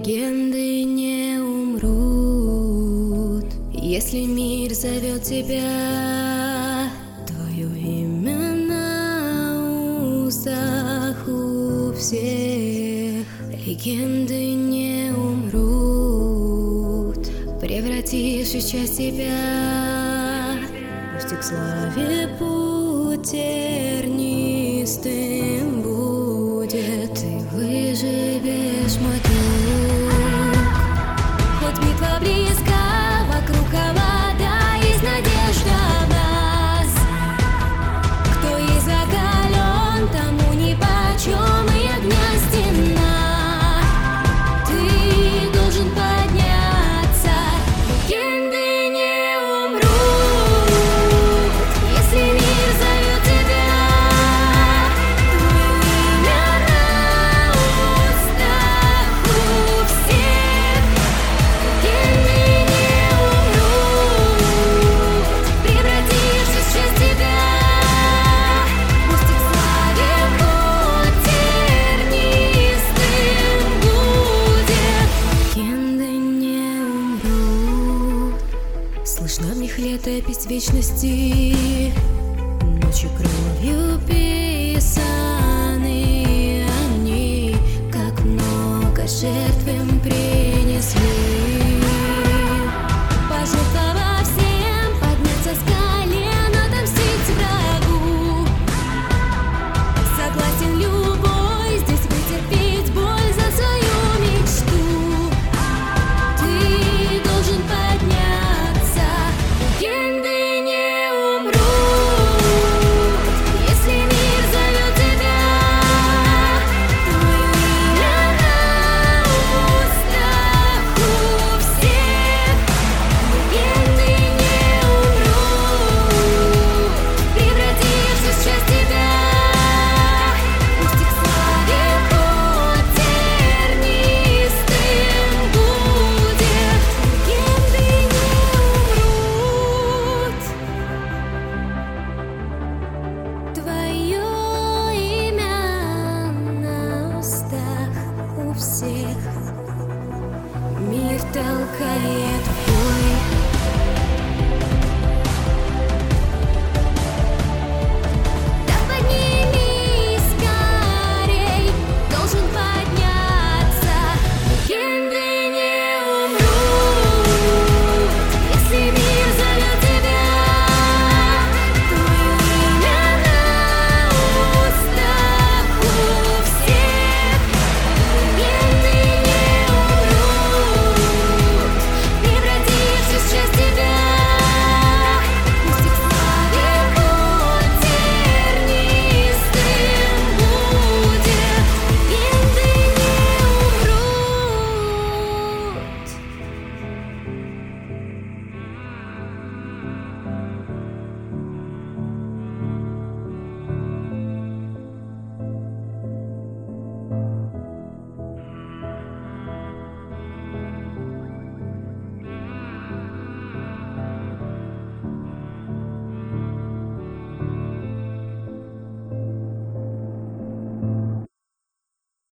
Легенды не умрут, если мир зовет тебя. Твое имя на устах у всех. Легенды не умрут, превратившись в часть тебя. Пусть к славе путь тернистым будет, ты выживешь, мой друг. Хоть битва близка, вокруг вода, есть надежда в нас. Кто есть закален, тому нипочем и огня стена. Ты должен подняться, легенды не умрут, если мир зовет тебя. Твое имя на устах у всех. Легенды не умрут, превратившись в часть тебя. Пусть их славе путь тернистым будет. Легенды не умрут. Слышна в них летопись вечности, ночью кровью писаны они, как много жертв им